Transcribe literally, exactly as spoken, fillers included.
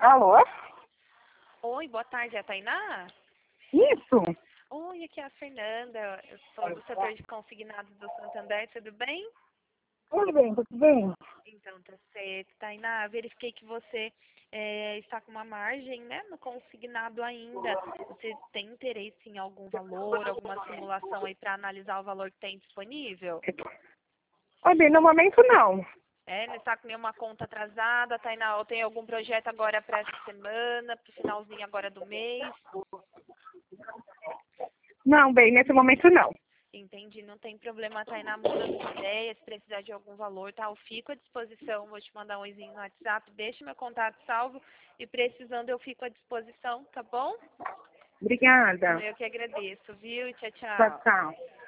Alô? Oi, boa tarde, é a Tainá? Isso? Oi, aqui é a Fernanda, eu sou do setor de consignados do Santander, tudo bem? Tudo bem, tudo bem. Então, tá certo. Tainá, verifiquei que você é, está com uma margem, né, no consignado ainda. Você tem interesse em algum valor, alguma simulação aí para analisar o valor que tem disponível? Ó, bem, no momento não. É, não está com nenhuma conta atrasada, Tainá, ou tem algum projeto agora para essa semana, para o finalzinho agora do mês? Não, bem, nesse momento não. Entendi, não tem problema, Tainá, muda sua ideia, se precisar de algum valor, tá? Eu fico à disposição, vou te mandar um oizinho no WhatsApp, deixa meu contato salvo e precisando eu fico à disposição, tá bom? Obrigada. Eu que agradeço, viu? Tchau, Tchau, tchau. tchau.